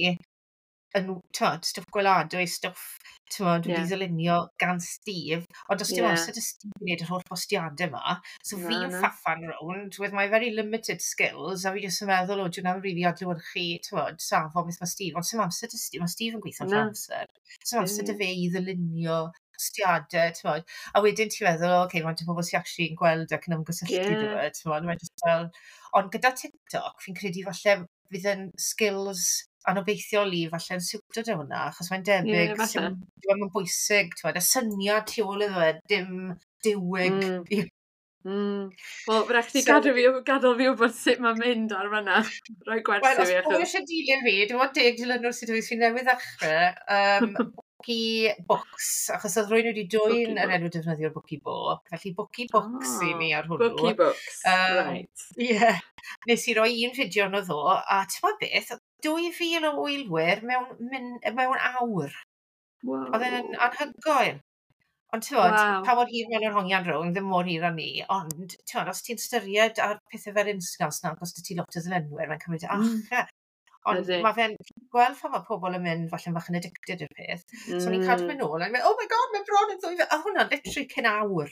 B: yn, tywod, stwff gweladwy, stwff, tywod, wedi
C: Ie.
B: ddylunio gan Steve, ond os dim
C: Ie.
B: amser dy Steve i wneud yr holl bostiadau yma, so
C: Na,
B: fi'n
C: na.
B: ffaffan rownd with my very limited skills, a fi jyst yn meddwl, o, dwi'n am rili adlewyrchu, tywod, safon beth mae Steve, ond sim amser dy Steve, mae Steve yn gweithio
C: Na.
B: trwy amser. Sim amser dy
C: Ie.
B: fe i ddylunio bostiadau, tywod. A wedyn ti'n meddwl, oce, okay, mae'n pobl sy'n actually yn gweld ac yn ymgysylltu
C: Ie.
B: dy fe, tywod, mae'n just fel... Ond gyda TikTok, fi'n credu falle fydd yn skills anobeithiol i falle yn siwtio dy hwnna, achos mae'n
C: Ie,
B: debyg,
C: falle.
B: sim, ddim yn bwysig, tywed, y syniad tu ôl iddo fe, dim diwig.
C: Mm. Mm. Wel, rhaid chdi
B: So,
C: gadw fi, gadael fi wybod sut mae'n mynd ar fanna. Rhoi
B: wel,
C: gwersi
B: os
C: fi
B: pobl
C: achos.
B: eisiau dilyn fi, dim ond deg dilynwr sydd wedi fi'n newydd ddechrau, um, Bookie Books, achos oedd rwy'n wedi
C: Bookie
B: dwy'n yr
C: Book.
B: enw defnyddio'r Bookie Bo, felly Bookie Books i ni
C: Oh,
B: ar hwnnw.
C: Bookie Books.
B: Um,
C: Right.
B: Ie, yeah. Nes i roi un fideo yn o ddo, a ti'n ma beth, dwy fil o wylwyr mewn, min- mewn awr. Oedd e'n
C: Wow.
B: anhygoel. Ond ti'n bod,
C: Wow.
B: pa mor hir mewn yr hongian rownd, ddim mor hir â ni, ond ti'n bod, os ti'n styried ar pethau fel Instagram, sna, os dy ti lot o ddylunwyr, mae'n cymryd
C: Mm.
B: acha. Ond
C: Ydy.
B: mae fe'n gweld ffa mae pobl yn mynd falle'n bach yn addicted i'r peth. So ni'n cadw
C: Mm.
B: mynd nôl, a'n mynd, oh my god, mae bron yn ddwy fil. A hwnna, literally cyn awr.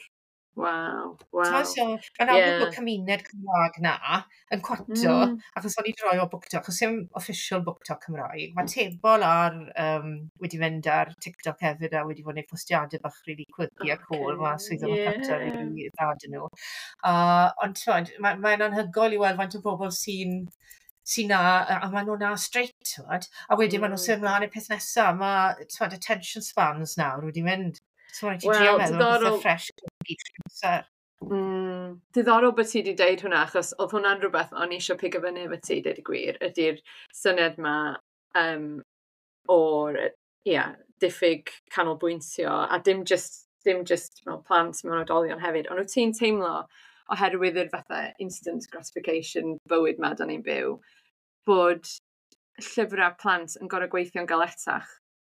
C: Wow.
B: Wow.
C: Wow.
B: So, yn amlwg
C: Ie.
B: bod cymuned Cymraeg na yn cwato,
C: Mm.
B: achos o'n i droi o BookTok, achos dim official BookTok Cymraeg. Mae tebol ar, um, wedi mynd ar TikTok hefyd a wedi fod yn ei postiadau bach really quirky a cool.
C: Okay.
B: Mae swyddog yn canta
C: Ie.
B: really dda dyn nhw. Uh, ond ti'n mae'n mae anhygoel i weld faint o bobl sy'n sy'n na, a a maen nhw'n na straight, ti'n a wedyn maen nhw'n
C: Mm.
B: symud ymlaen i'r peth nesaf. Mae, ti'n attention spans nawr wedi mynd. So mae'n ti
C: Wel,
B: drio meddwl am
C: diddorol.
B: bethau ffresh gyd trwy'r amser.
C: Mm, diddorol bod ti wedi deud hwnna, achos oedd hwnna'n rhywbeth o'n i eisiau pigo fyny efo ti, deud y gwir, ydy'r syniad yma um, o'r, ia, diffyg canolbwyntio, a dim just, dim just mewn plant mewn oedolion hefyd, ond wyt ti'n teimlo oherwydd yr fatha instant gratification bywyd ma da ni'n byw, bod llyfrau plant yn gorau gweithio'n galetach.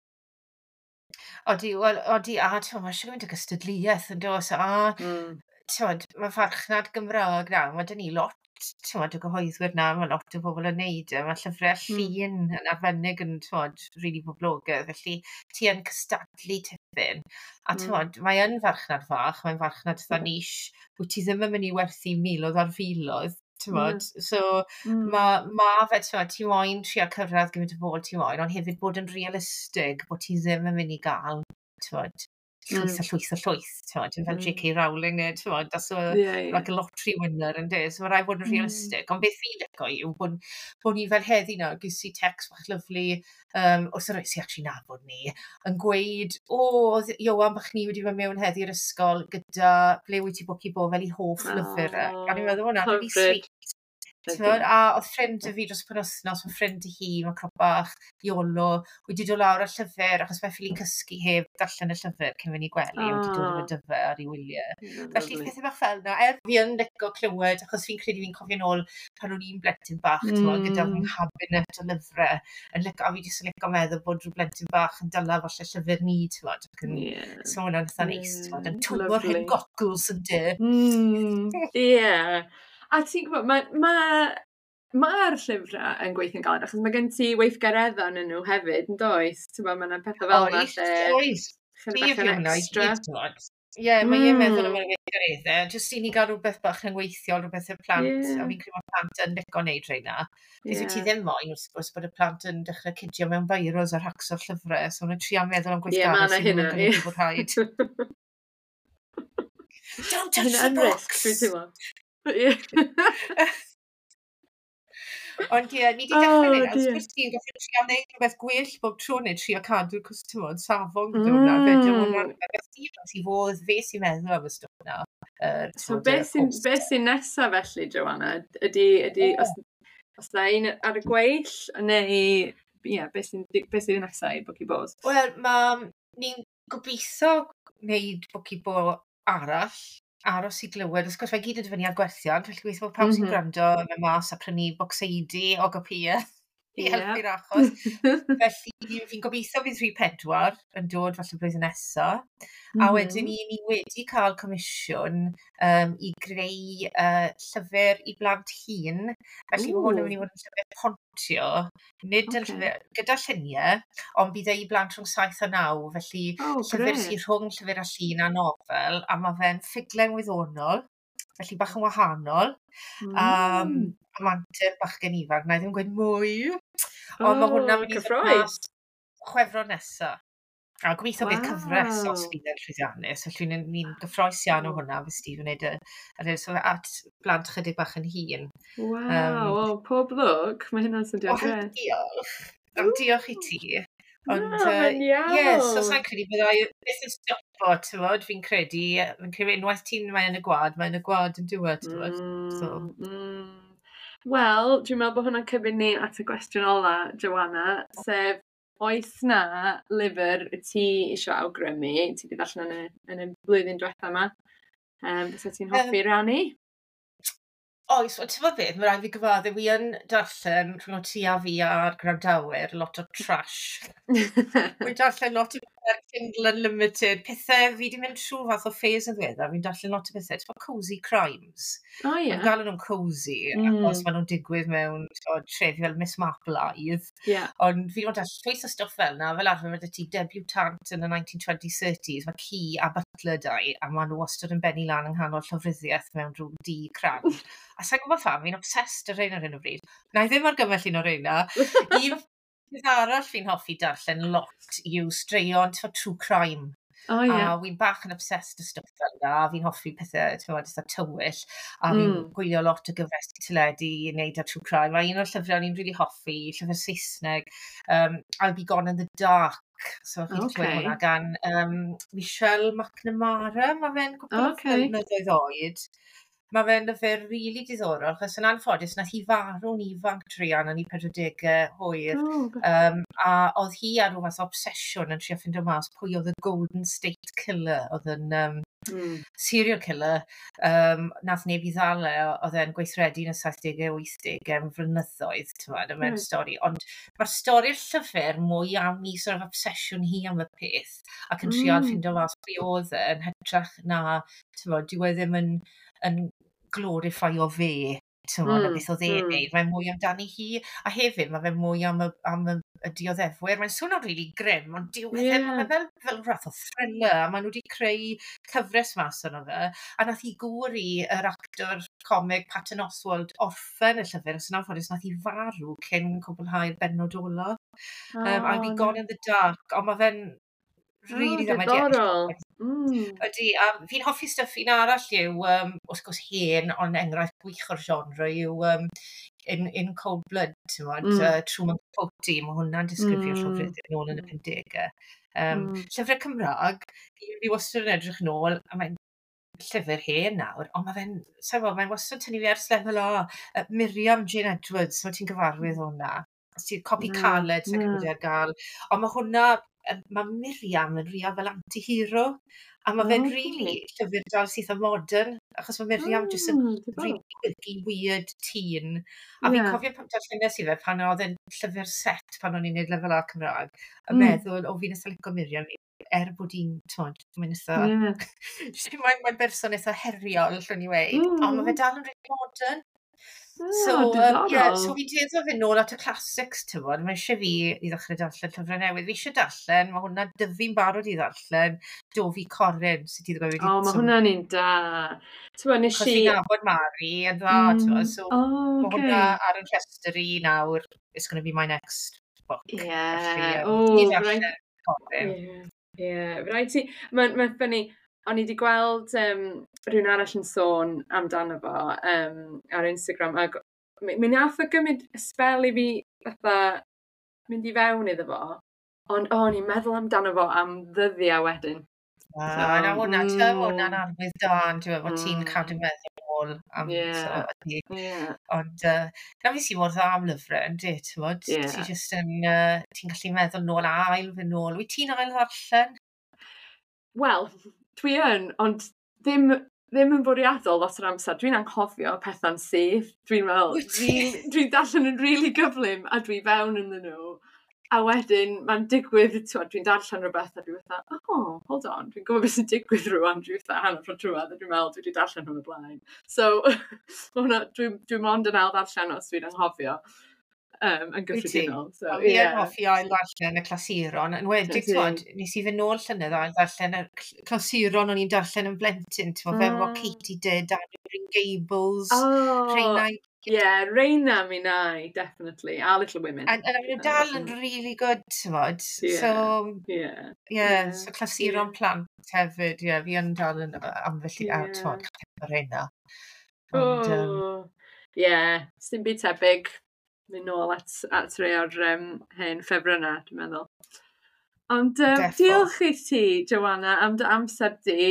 B: Odi, wel, odi, a ti'n mae eisiau mynd y gystadleuaeth yn dos, a
C: Mm.
B: ti'n mae farchnad Gymraeg na, mae dyn ni lot, ti'n y gyhoeddwyr na, mae lot o bobl yn neud e, mae llyfrau
C: Mm.
B: llun yn arbennig yn, ti'n rili boblogaidd, felly ti yn cystadlu tipyn. A ti'n
C: Mm.
B: mae yn farchnad fach, mae'n farchnad dda nish, wyt ti ddim yn mynd i werthu miloedd ar filoedd, ti'n
C: Mm.
B: so
C: Mm.
B: mae ma fe, ti'n ti moyn trio cyrraedd gymaint o bobl ti moyn, ond hefyd bod yn realistig bod ti ddim yn mynd i gael, t'mod, llwyth a
C: Mm.
B: llwyth a llwyth, t'mod, fel J
C: Mm.
B: K Rowling neu, t'mod, that's a,
C: Ie, ie.
B: like a lottery winner ynde, so ma' raid bod yn
C: Mm.
B: realistig. Ond beth fi'n lico yw bod bod ni fel heddi nawr, ges i text bach lyflu, um, wrth y rhai sy'n actually nabod ni, yn gweud, o, oedd Ioan bach ni wedi mynd mewn heddi'r ysgol gyda ble wyt ti bwci bo fel i hoff lyfr e. A ni'n
C: O,
B: meddwl hwnna, really
C: hyfryd.
B: sweet.
C: Ydy.
B: T'mod, a oedd ffrind y fi dros penwythnos, mae ffrind i hi, mae crop bach, Iolo, wedi dod lawr ar llyfr, achos mae ffili cysgu heb darllen y llyfr cyn fynd i gwely, wedi dod efo
C: O,
B: dyfer ar ei wyliau.
C: yeah,
B: Felly
C: lovely.
B: pethau bach fel yna, er fi yn lico clywed, achos fi'n credu fi'n cofio nôl pan o'n i'n blentyn bach, t'mod, gyda fy
C: Mm.
B: nghabinet o lyfrau, yn lico, a fi jyst yn lico meddwl bod rhyw blentyn bach yn dala falle llyfr ni, t'mod, ac yn
C: Yeah,
B: so hwnna'n eitha neis, t'mod, yn
C: yeah,
B: tŵmor hyn
C: lovely.
B: goggles yn de.
C: Mm, ie. A ti'n gwybod, mae'r ma, ma ma'r llyfrau yn gweithio'n galed, achos mae gen ti weithgareddau yn nhw hefyd, yn does? Ti'n gwybod, mae yna pethau fel yna
B: Oes,
C: lle
B: oes.
C: chydig
B: Prif
C: bach yn
B: yw hwnna i
C: extra.
B: gyd, t'mod. Ie, mae e'n meddwl am
C: Mm,
B: yr weithgareddau, jyst i ni gael rhywbeth bach yn weithio, rhywbeth y plant, a
C: ie,
B: fi'n credu mae plant yn lico wneud rheina. Beth wyt ti
C: ie.
B: ddim moyn, wrth gwrs, bod y plant yn dechrau cydio mewn beiros ar hacso'r llyfrau, so nhw'n trio meddwl am
C: Ie, mae
B: gweithgaredd
C: yna
B: sydd ddim
C: hynna,
B: yn
C: ie.
B: golygu bod rhaid. Don't
C: Mae
B: touch
C: hynna
B: the
C: yn risg, dwi'n
B: books!
C: teimlo. Ie.
B: Ond ie, ni wedi
C: O,
B: dechrau wneud, wrth
C: dear.
B: gwrs ti'n goffi trio wneud rhywbeth gwell bob tro neu trio cadw cwstymod safon gyda hwnna. Fe, dy hwnna'n
C: Mm.
B: rhywbeth sydd os i fodd fe sy'n meddwl am y stwff yna. Uh,
C: So,
B: Tywod, y
C: beth sy'n
B: post.
C: be sy nesaf felly, Joanna? Ydy, ydy,
B: O,
C: os, os na un ar y gweill, neu, ie, beth sy'n be sy'n nesaf i Bwci Bos?
B: Wel, ma' ni'n gobeithio wneud bwci-bo arall, aros i glywed. Wrth gwrs, mae gyd yn dibynnu ar gwerthiant, felly gweithio bod pawb sy'n
C: Mhm.
B: gwrando yn mynd mas a prynu bocseidi o gopïau i
C: Ie.
B: helpu'r achos. Felly, fi'n gobeithio bydd rhif pedwar yn dod falle blwyddyn nesaf. A wedyn
C: Mhm.
B: ni, ni wedi cael comisiwn um, i greu uh, llyfr i blant hun. Felly mae hwn yn mynd i
C: Ww,
B: fod yn llyfr pontio, nid yn
C: oce.
B: llyfr gyda lluniau, ond bydd e i blant rhwng saith a naw. Felly
C: O,
B: llyfr
C: gret.
B: sy'n rhwng llyfr a llun a nofel, a mae fe'n ffuglen wyddonol, felly bach yn wahanol. Um,
C: Mm.
B: a manter bach gen ifanc, na i ddim gweud mwy. Ond mae
C: O,
B: hwnna'n mynd i ddod
C: cyffroes.
B: mas chwefror nesaf. A gobeithio bydd cyfres os
C: Waw.
B: bydd e'n llwyddiannus. Felly ni'n ni gyffroes iawn o
C: O,
B: hwnna, fe Steve yn neud y, y so at blant chydig bach yn hun.
C: waw,
B: Um,
C: o, pob lwc. Mae hynna'n syniad
B: Wel,
C: gret.
B: diolch. Am diolch i ti. Ond,
C: Na,
B: uh,
C: mae'n
B: yes, so
C: iawn.
B: sa'n credu byddai beth yn stopo, ti'n fi'n credu, fi'n credu unwaith ti'n mae'n y gwad, mae'n y gwad yn diwedd, ti'n So,
C: Mm, mm. Wel, dwi'n meddwl bod hwnna'n cyfyn ni at y gwestiwn ola, Joanna, sef, oes na lyfr y ti eisiau awgrymu, ti wedi darllen yn y, yn y blwyddyn diwethaf yma, um, fysa ti'n
B: um,
C: hoffi rannu?
B: oes, ti'n fawr beth, mae rhaid fi gyfadde, wi yn darllen rhwng o ti a fi a'r gwrandawyr, lot o trash. Fi'n darllen lot o bethau Kindle Unlimited, pethau, fi wedi mynd trwy fath o phase yn ddiweddar, fi'n darllen lot o bethau, ti'n cozy crimes.
C: O, ie.
B: Mae'n galw nhw'n cozy, achos
C: Mm,
B: maen nhw'n digwydd mewn so, trefi fel Miss Marpleidd.
C: ie.
B: Ond fi wedi darllen llwyth o stwff fel yna, fel arfer mae 'da ti debutant yn y nineteen twenties, thirties, mae ci a butler dau, a maen nhw wastad yn benni lan yng nghanol llofruddiaeth mewn rhyw di crand. A sa'n gwybod pham, fi'n obsessed ar rhain ar hyn o bryd. Na i ddim ar gymell un o reina. Un peth arall fi'n hoffi darllen lot yw straeon t'mo' true crime.
C: O, ie.
B: A wi'n bach yn obsessed y stwff fel yna, a fi'n hoffi pethau, ti'n gwybod, eitha tywyll, a fi'n
C: Mm.
B: gwylio lot o gyfres teledu i wneud â true crime. A un o'r llyfrau ni'n really hoffi, llyfr Saesneg, um, I'll Be Gone in the Dark. So chi wedi clywed hwnna
C: Okay.
B: gan um, Michelle McNamara, mae fe'n gwbl o
C: Okay.
B: flynyddoedd oed. Mae fe'n lyfr rili diddorol, achos yn anffodus, nath hi farw'n ifanc druan yn ei pedwardegau hwyr.
C: O, go-
B: Um, a oedd hi ar rhyw fath o obsesiwn yn trio ffindio mas pwy oedd y Golden State Killer, oedd yn um,
C: mm.
B: serial killer, um, nath neb i ddal e, oedd e'n gweithredu yn y saithdegau, wythdegau yn flynyddoedd, ti'n meddwl, mewn
C: Right.
B: stori. Ond mae'r stori'r llyfr mwy am i sort of obsesiwn hi am y peth, ac yn trio
C: Mm.
B: ffindio mas pwy oedd e, yn hytrach na, ti'n meddwl, dyw e ddim yn, yn glorifio fe, ti'n meddwl, na
C: Mm.
B: beth oedd e'n
C: Mm.
B: neud. Mae'n mwy amdani hi, a hefyd mae fe mwy am y, am y, y dioddefwyr. Mae'n swnio'n rili grim, ond dyw e ddim,
C: Ie.
B: mae fel, fel rhath o thriller, a maen nhw wedi creu cyfres mas yno fe, a nath hi gwri yr actor comeg Patton Oswalt orffen y llyfr, sy'n anffodus nath hi farw cyn cwblhau'r bennod ola. Um, I'll Be
C: O,
B: Gone
C: na.
B: in the Dark, ond mae fe'n Really
C: O,
B: ddamadiaeth.
C: diddorol. Mm.
B: Ydy, a fi'n hoffi stuff un arall yw, um, wrth gwrs hen, ond enghraifft gwych o'r genre yw um, in, in Cold Blood, ti'n modd,
C: Mm.
B: uh, Truman Capote, mae hwnna'n disgrifio'r
C: Mm.
B: llofruddiad nôl yn y pumdegau. Um,
C: Mm.
B: Llyfrau Cymraeg, fi fi wastad yn edrych nôl, a mae'n llyfr hen nawr, ond mae fe'n, sa'n fawr, mae'n wastad tynnu fi ers lefel o. Uh, Miriam Jane Edwards, mae ti'n gyfarwydd hwnna. Os ti'n copi
C: Na,
B: caled sy'n
C: na.
B: cymryd ar gael. Ond mae hwnna, yy, mae Miriam yn ria fel anti-hero. A mae fe'n
C: O,
B: rili
C: okay.
B: llyfr dal syth o modern, achos mae Miriam jyst yn
C: Mm, diddorol.
B: really quirky, weird teen. A fi'n
C: Ie.
B: cofio pan darllenes i fe pan oedd e'n llyfr set pan o'n i'n neud lefel A Cymraeg. A
C: Mm.
B: meddwl, o fi'n eitha licio Miriam, er bod hi'n, t'mod, mae'n eitha...
C: Ie.
B: Mae'n mae'n berson eitha heriol, llwn i weid. Ond mae fe
C: Mm.
B: dal yn really modern. So,
C: O,
B: um, yeah, so
C: diddorol.
B: fi dieddol fynd nôl at y classics, ti'n bod. Mae eisiau fi i ddechrau darllen llyfrau newydd. Fi eisiau darllen, mae hwnna dyfu'n barod i darllen, Dofi Corin, sydd ti ddweud wedi...
C: O, mae
B: so-
C: hwnna'n un da. Ti'n bod, nes
B: Achos
C: i...
B: fi'n nabod Mari yn dda, ti'n
C: Mm.
B: bod. So,
C: O,
B: mae hwnna
C: okay.
B: ar yn rhestr i nawr. It's going to be my next book.
C: Ie.
B: Felly, um,
C: O,
B: i
C: rhaid...
B: darllen Corin.
C: Ie. Ie. Rhaid ti... Mae'n ma ffynnu. O'n i wedi gweld um, rhywun arall yn sôn amdano fo um, ar Instagram. Ac mi mi nath o gymryd spel i fi fatha mynd i fewn iddo fo. Ond o, o'n i'n meddwl amdano fo am ddyddiau wedyn.
B: A
C: So,
B: na hwnna, ti'n meddwl, hwnna'n
C: mm,
B: arwydd da, ti'n meddwl, bod ti'n
C: mm,
B: cadw meddwl nôl am,
C: Ie.
B: so, ydi.
C: ie,
B: Ond, uh, na fi sy'n mor dda am lyfrau, ynddi, ti'n bod?
C: Ie.
B: Ti jyst yn, uh, ti'n gallu meddwl nôl a ail fy nôl. Wyt ti'n ail ddarllen?
C: Wel, dwi yn, ond ddim, ddim yn bwriadol lot o'r amser. Dwi'n anghofio pethau'n syth. Dwi'n meddwl,
B: Wyt ti?
C: dwi'n dwi darllen yn rili gyflym a dwi fewn yn nhw. A wedyn, mae'n digwydd, t'wod, dwi'n darllen rhywbeth a dwi'n fatha, oh, hold on, dwi'n gwybod beth sy'n digwydd rwan, dwi'n fatha hanner o'r trwad a dwi'n meddwl, dwi wedi darllen hwn o blaen. So, hwnna, dwi'n dwi mond yn ail darllen os dwi'n anghofio um, yn
B: Wyt ti?
C: gyffredinol. So,
B: Fi
C: ie.
B: yn hoffi ail ddarllen y clasuron. Yn wedig,
C: Ydi.
B: ti'n bod, nes i fy nôl llynedd ail ddarllen y cl- clasuron o'n i'n darllen yn blentyn, ti'n bod, fel
C: Ah.
B: what Katie did, Daniel Green Gables,
C: Oh,
B: Rhaina.
C: yeah, Reina mi nai, definitely. A Little Women.
B: A nhw dal yn really good, ti'n bod.
C: Ie.
B: So,
C: Yeah.
B: yeah,
C: Ie,
B: so clasuron plant hefyd, ie, fi yn dal yn uh, ambell i, a
C: Ie.
B: ti'n bod, ar hynna. Ond, um,
C: Oh, yeah, sy'n byd tebyg. Mynd nôl at, at rei o'r um, hen ffefrynnau, dwi'n meddwl. Ond um,
B: Defo.
C: diolch i ti, Joanna, am dy amser di.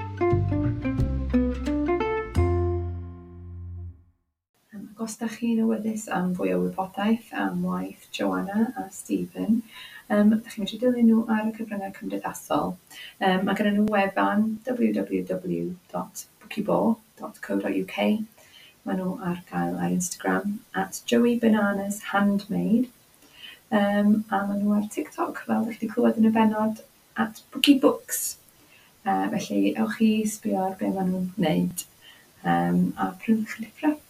A: Um, ac os da chi'n awyddus am fwy o wybodaeth am waith Joanna a Stephen, um, da chi'n medru dilyn nhw ar y cyfryngau cymdeithasol. Um, mae gyda nhw wefan w w w dot bookiebo dot co dot u k. Mae nhw ar gael ar Instagram at Joey Bananas Handmade. Um, a mae nhw ar TikTok, fel ydych chi clywed yn y benod, at Bookie Books. Uh, felly, ewch chi sbio ar be maen nhw'n gwneud um, a prynwch llyfrau.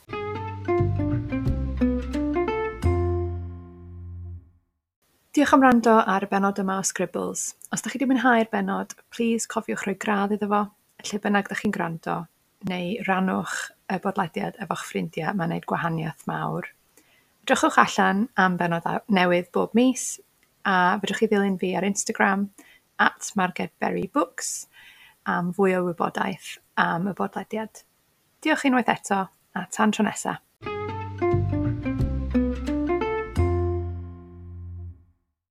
A: Diolch am wrando ar y benod yma o Scribbles. Os ydych chi wedi mwynhau'r benod, plis cofiwch rhoi gradd iddo fo, lle bynnag ydych chi'n gwrando, neu rannwch y bodlediad efo'ch ffrindiau mae'n gwneud gwahaniaeth mawr. Drychwch allan am benod newydd bob mis, a fedrwch chi ddilyn fi ar Instagram at Marget Berry Books am fwy o wybodaeth am y bodlediad. Diolch unwaith eto, a tan tro nesaf.